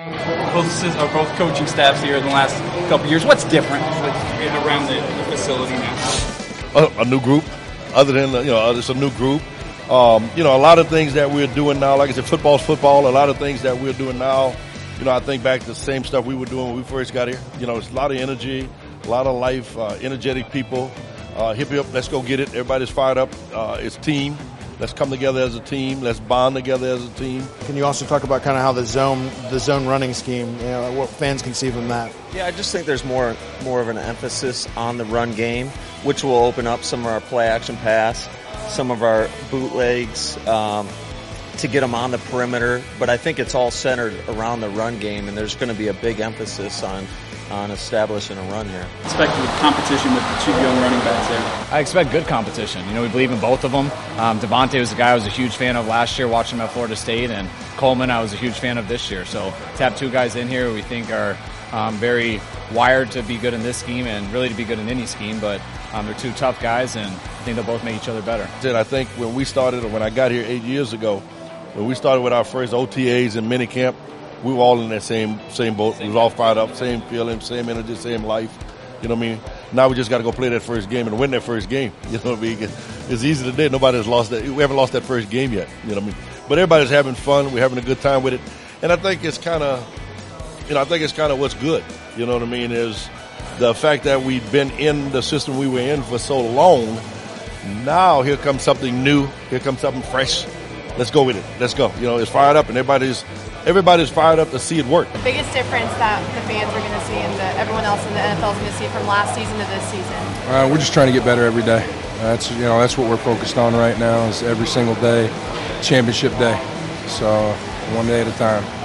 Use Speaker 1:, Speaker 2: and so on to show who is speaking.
Speaker 1: Both coaching staffs here in the last couple of years. What's different around the facility now?
Speaker 2: A new group. Other than it's a new group. A lot of things that we're doing now, like I said, football's football. A lot of things that we're doing now, I think back to the same stuff we were doing when we first got here. It's a lot of energy, a lot of life, energetic people. Hip, let's go get it. Everybody's fired up. It's team. Let's come together as a team. Let's bond together as a team.
Speaker 3: Can you also talk about kind of how the zone running scheme, what fans can see from that?
Speaker 4: Yeah, I just think there's more of an emphasis on the run game, which will open up some of our play action pass, some of our bootlegs to get them on the perimeter. But I think it's all centered around the run game, and there's going to be a big emphasis on establishing a run here.
Speaker 1: Expect competition with the two young running backs there.
Speaker 5: I expect good competition. We believe in both of them. Devontae was a guy I was a huge fan of last year watching him at Florida State, and Coleman I was a huge fan of this year. So to have two guys in here we think are very wired to be good in this scheme and really to be good in any scheme, but they're two tough guys, and I think they'll both make each other better.
Speaker 2: I think when we started, or when I got here 8 years ago, when we started with our first OTAs and minicamp, we were all in that same boat. We was all fired up, same feeling, same energy, same life. You know what I mean? Now we just got to go play that first game and win that first game. You know what I mean? It's easy today. Nobody's lost that. We haven't lost that first game yet. You know what I mean? But everybody's having fun. We're having a good time with it, and I think it's kind of, what's good. You know what I mean? Is the fact that we've been in the system we were in for so long. Now here comes something new. Here comes something fresh. Let's go with it. Let's go. It's fired up, and everybody's fired up to see it work.
Speaker 6: The biggest difference that the fans are going to see and that everyone else in the NFL is going to see from last season to this season?
Speaker 7: We're just trying to get better every day. That's what we're focused on right now, is every single day, championship day. So one day at a time.